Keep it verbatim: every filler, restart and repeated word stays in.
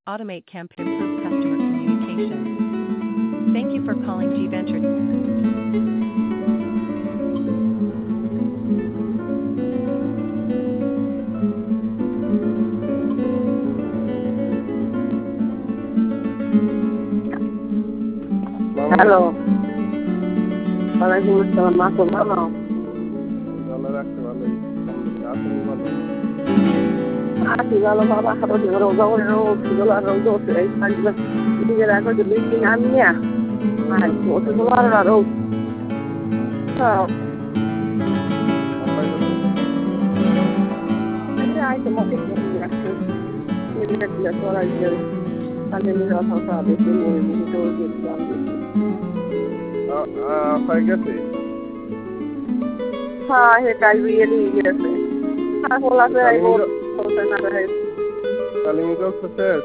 Automate campaign improve customer communication. Thank you for calling G Venture. Hello, ওয়ালাইকুম আসসালাম। মা তো ভালো? ভালো রাখতে ভালোই। আপনি ভালো? আছি ভালো বাবা। রোজ রোজা করে রোজ রোজা রোজ উঠে এই কাজগুলো নিজের এখন যে বিল্ডিং আনি না আর ওঠে তো ভালো না রোজ। হ্যাঁ আইসে মতো আসছে পড়াই গেলে তাহলে নিজের কথা বেশি মনে মুখে তো গেছিলাম হয়ে গেছে। হ্যাঁ হে কাল বিয়ে দিয়ে গেছে। হ্যাঁ বলা যায় কালিমুজা শেষ।